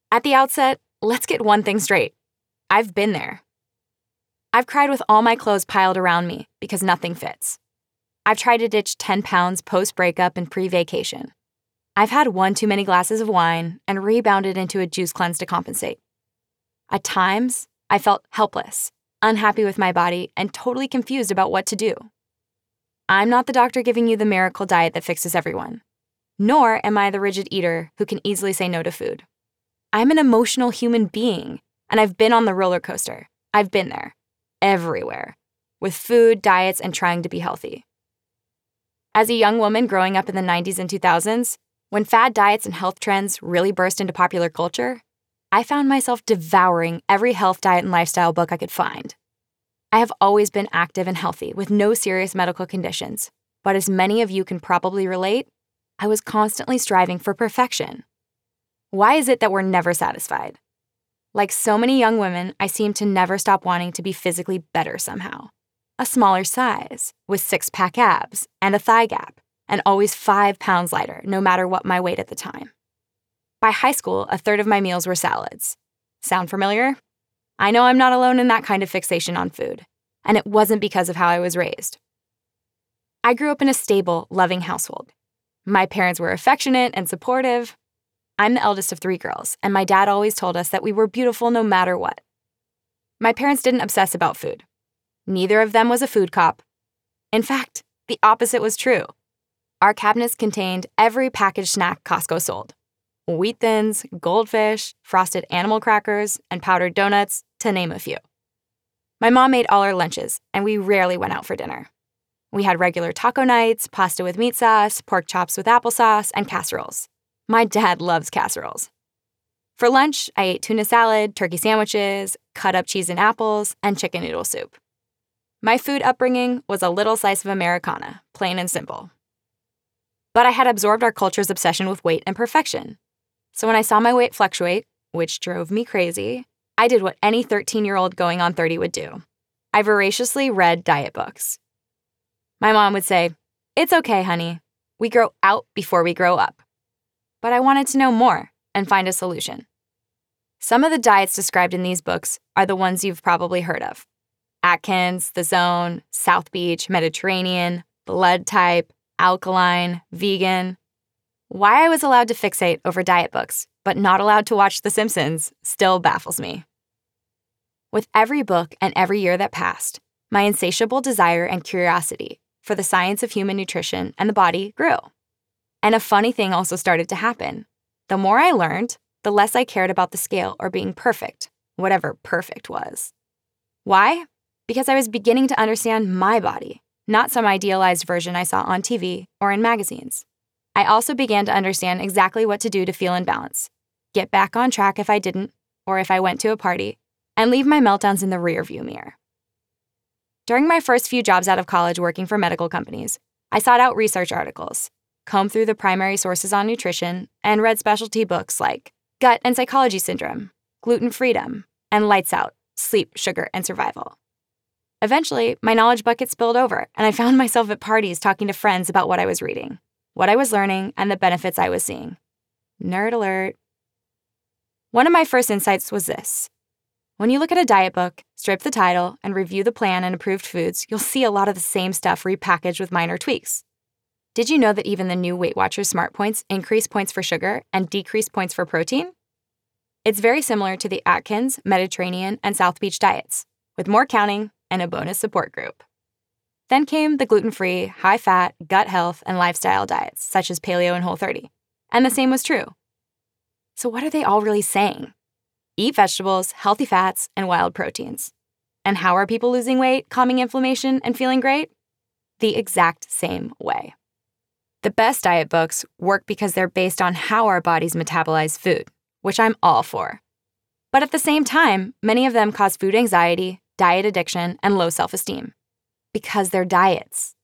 At the outset, let's get one thing straight. I've been there. I've cried with all my clothes piled around me because nothing fits. I've tried to ditch 10 pounds post-breakup and pre-vacation. I've had one too many glasses of wine and rebounded into a juice cleanse to compensate. At times, I felt helpless, unhappy with my body, and totally confused about what to do. I'm not the doctor giving you the miracle diet that fixes everyone, nor am I the rigid eater who can easily say no to food. I'm an emotional human being, and I've been on the roller coaster. I've been there, everywhere, with food, diets, and trying to be healthy. As a young woman growing up in the 90s and 2000s, when fad diets and health trends really burst into popular culture, I found myself devouring every health, diet, and lifestyle book I could find. I have always been active and healthy with no serious medical conditions, but as many of you can probably relate, I was constantly striving for perfection. Why is it that we're never satisfied? Like so many young women, I seem to never stop wanting to be physically better somehow. A smaller size, with six-pack abs and a thigh gap, and always 5 pounds lighter, no matter what my weight at the time. By high school, a third of my meals were salads. Sound familiar? I know I'm not alone in that kind of fixation on food, and it wasn't because of how I was raised. I grew up in a stable, loving household. My parents were affectionate and supportive. I'm the eldest of 3 girls, and my dad always told us that we were beautiful no matter what. My parents didn't obsess about food. Neither of them was a food cop. In fact, the opposite was true. Our cabinets contained every packaged snack Costco sold. Wheat Thins, Goldfish, frosted animal crackers, and powdered donuts, to name a few. My mom made all our lunches, and we rarely went out for dinner. We had regular taco nights, pasta with meat sauce, pork chops with applesauce, and casseroles. My dad loves casseroles. For lunch, I ate tuna salad, turkey sandwiches, cut-up cheese and apples, and chicken noodle soup. My food upbringing was a little slice of Americana, plain and simple. But I had absorbed our culture's obsession with weight and perfection. So when I saw my weight fluctuate, which drove me crazy, I did what any 13-year-old going on 30 would do. I voraciously read diet books. My mom would say, "It's okay, honey. We grow out before we grow up." But I wanted to know more and find a solution. Some of the diets described in these books are the ones you've probably heard of. Atkins, The Zone, South Beach, Mediterranean, blood type, alkaline, vegan. Why I was allowed to fixate over diet books, but not allowed to watch The Simpsons, still baffles me. With every book and every year that passed, my insatiable desire and curiosity for the science of human nutrition and the body grew. And a funny thing also started to happen. The more I learned, the less I cared about the scale or being perfect, whatever perfect was. Why? Because I was beginning to understand my body, not some idealized version I saw on TV or in magazines. I also began to understand exactly what to do to feel in balance, get back on track if I didn't, or if I went to a party, and leave my meltdowns in the rearview mirror. During my first few jobs out of college working for medical companies, I sought out research articles, combed through the primary sources on nutrition, and read specialty books like Gut and Psychology Syndrome, Gluten Freedom, and Lights Out, Sleep, Sugar, and Survival. Eventually, my knowledge bucket spilled over, and I found myself at parties talking to friends about what I was reading, what I was learning, and the benefits I was seeing. Nerd alert. One of my first insights was this. When you look at a diet book, strip the title, and review the plan and approved foods, you'll see a lot of the same stuff repackaged with minor tweaks. Did you know that even the new Weight Watchers Smart Points increase points for sugar and decrease points for protein? It's very similar to the Atkins, Mediterranean, and South Beach diets, with more counting and a bonus support group. Then came the gluten-free, high-fat, gut health, and lifestyle diets, such as Paleo and Whole30. And the same was true. So what are they all really saying? Eat vegetables, healthy fats, and wild proteins. And how are people losing weight, calming inflammation, and feeling great? The exact same way. The best diet books work because they're based on how our bodies metabolize food, which I'm all for. But at the same time, many of them cause food anxiety, diet addiction, and low self-esteem. Because they're diets.